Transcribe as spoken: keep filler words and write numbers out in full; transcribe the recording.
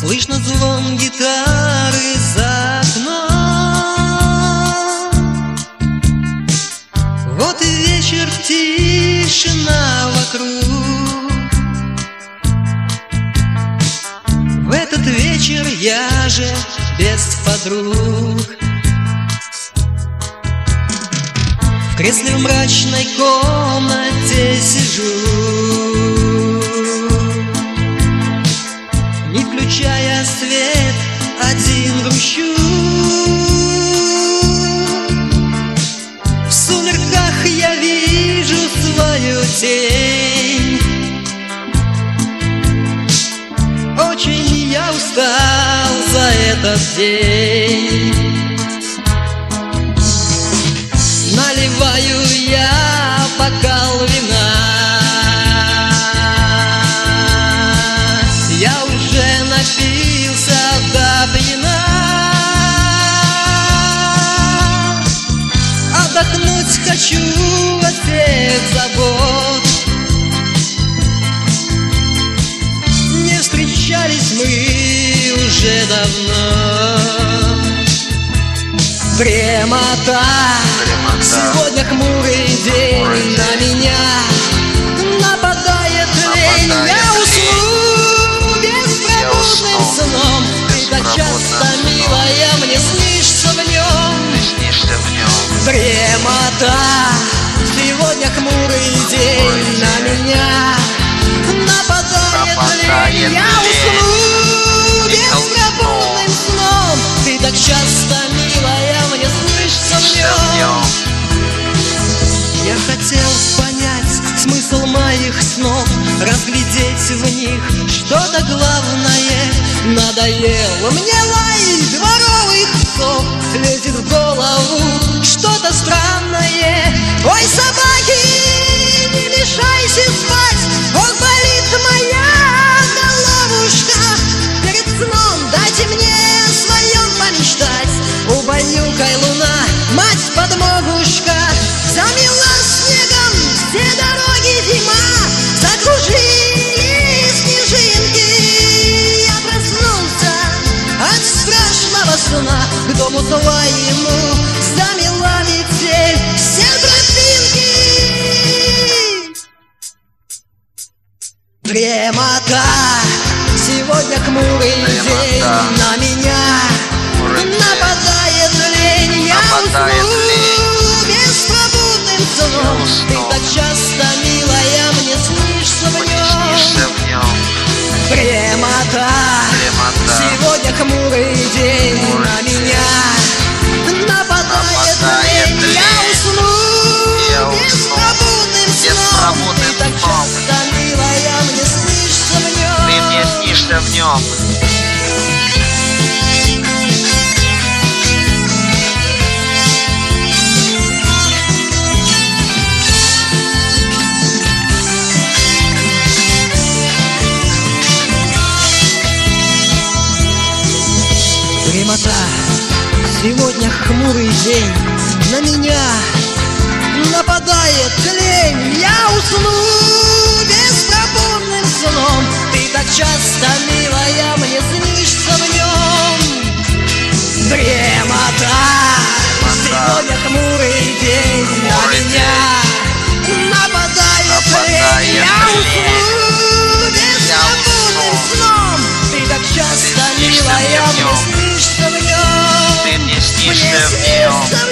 Слышно звон гитары за окном. Вот и вечер, тишина вокруг. В этот вечер я же без подруг. В кресле в мрачной комнате сижу, не включая свет, один грущу. В сумерках я вижу свою тень. Очень я устал за этот день. Наливаю я бокал вина. Я уже напился до пьяна. Отдохнуть хочу от всех забот. Не встречались мы уже давно. Дремота, сегодня хмурый день, на меня нападает лень. Я усну беспробудным сном. Ты так часто, милая, мне снишься в нем. Дремота, сегодня хмурый день, на меня нападает лень. Я усну беспробудным сном. Ты так часто, милая, мне снишься в нем. Я хотел понять смысл моих снов, разглядеть в них что-то главное. Надоело мне лай дворовых псов, лезет в голову что-то странное. Ой, собаки, не мешайся спать, ох, болит моя головушка. Перед сном дайте мне о своем помечтать. Убаюкай, луна, мать-подмогушка. Замела снегом все дороги зима, закружили снежинки. Я проснулся от страшного сна, к дому твоему замела метель все тропинки. Дремота, сегодня хмурый день, на меня нападает лень. Я усну беспробудным сном. Ты так часто, милая, мне снишься в нем. Дремота, сегодня хмурый день, на меня нападает лень. Я усну беспробудным сном. Ты так часто, милая, мне снишься в нем. Ты мне снишься в нем. Дремота, сегодня хмурый день, на меня нападает лень. Я усну беспробудным сном. Ты так часто, милая, мне снишься в нем. Дремота, сегодня хмурый день, на меня нападает лень. Я усну беспробудным сном. Ты так часто, милая, мне снишься в нем. Ты мне снишься в нем.